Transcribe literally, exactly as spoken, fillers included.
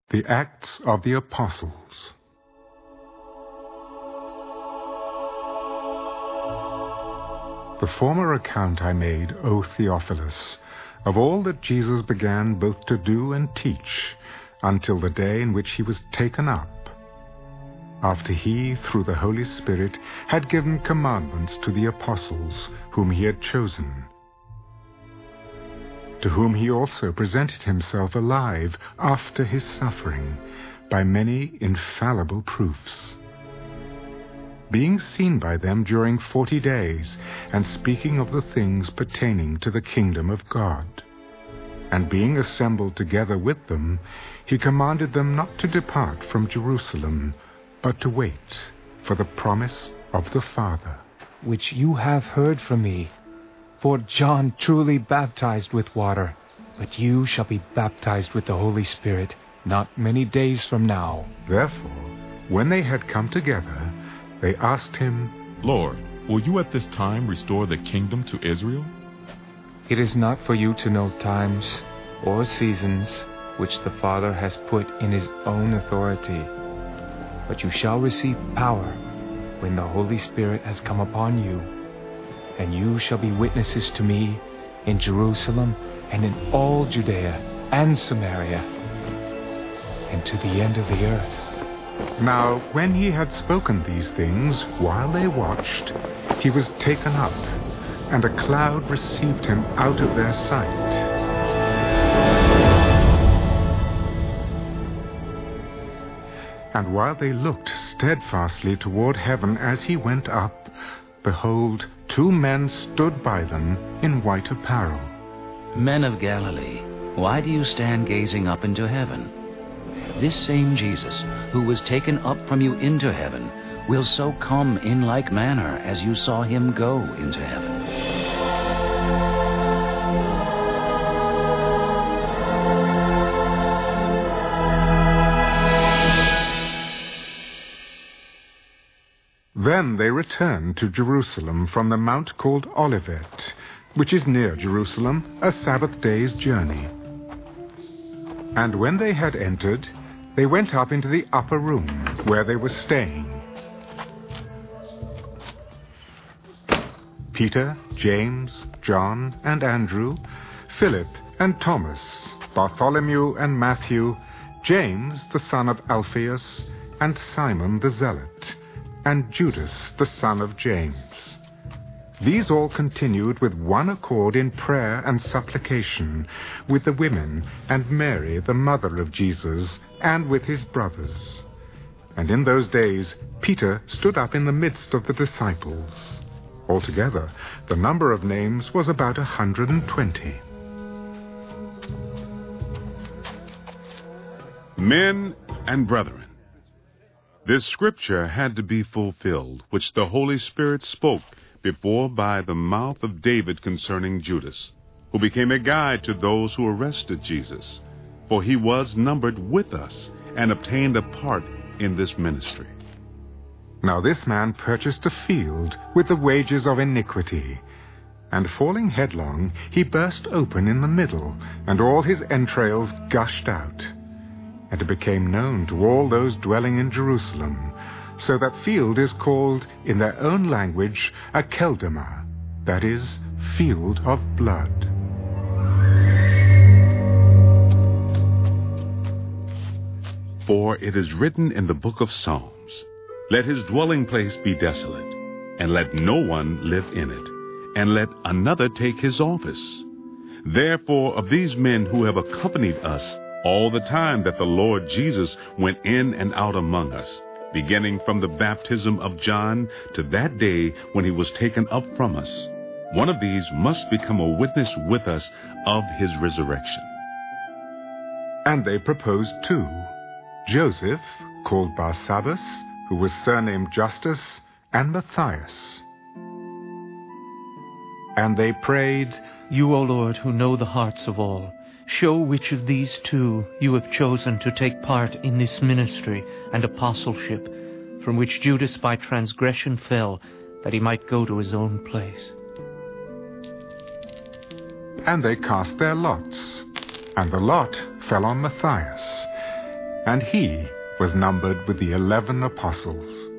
The Acts of the Apostles. The former account I made, O Theophilus, of all that Jesus began both to do and teach, until the day in which he was taken up, after he, through the Holy Spirit, had given commandments to the apostles whom he had chosen, to whom he also presented himself alive after his suffering by many infallible proofs, being seen by them during forty days, and speaking of the things pertaining to the kingdom of God. And being assembled together with them, he commanded them not to depart from Jerusalem, but to wait for the promise of the Father, which you have heard from me. For John truly baptized with water, but you shall be baptized with the Holy Spirit not many days from now. Therefore, when they had come together, they asked him, Lord, will you at this time restore the kingdom to Israel? It is not for you to know times or seasons which the Father has put in his own authority, but you shall receive power when the Holy Spirit has come upon you. And you shall be witnesses to me in Jerusalem and in all Judea and Samaria and to the end of the earth. Now, when he had spoken these things, while they watched, he was taken up, and a cloud received him out of their sight. And while they looked steadfastly toward heaven as he went up, behold, two men stood by them in white apparel. Men of Galilee, why do you stand gazing up into heaven? This same Jesus, who was taken up from you into heaven, will so come in like manner as you saw him go into heaven. Then they returned to Jerusalem from the mount called Olivet, which is near Jerusalem, a Sabbath day's journey. And when they had entered, they went up into the upper room, where they were staying. Peter, James, John, and Andrew, Philip and Thomas, Bartholomew and Matthew, James the son of Alphaeus, and Simon the Zealot, and Judas the son of James. These all continued with one accord in prayer and supplication with the women and Mary the mother of Jesus, and with his brothers. And in those days Peter stood up in the midst of the disciples. Altogether the number of names was about a hundred and twenty. Men and brethren, this scripture had to be fulfilled, which the Holy Spirit spoke before by the mouth of David concerning Judas, who became a guide to those who arrested Jesus. For he was numbered with us and obtained a part in this ministry. Now this man purchased a field with the wages of iniquity, and falling headlong, he burst open in the middle, and all his entrails gushed out. And it became known to all those dwelling in Jerusalem, so that field is called, in their own language, Akeldama, that is, field of blood. For it is written in the book of Psalms, Let his dwelling place be desolate, and let no one live in it, and let another take his office. Therefore of these men who have accompanied us all the time that the Lord Jesus went in and out among us, beginning from the baptism of John to that day when he was taken up from us, one of these must become a witness with us of his resurrection. And they proposed two, Joseph, called Barsabbas, who was surnamed Justus, and Matthias. And they prayed, You, O Lord, who know the hearts of all, show which of these two you have chosen to take part in this ministry and apostleship, from which Judas by transgression fell, that he might go to his own place. And they cast their lots, and the lot fell on Matthias. and he was numbered with the eleven apostles.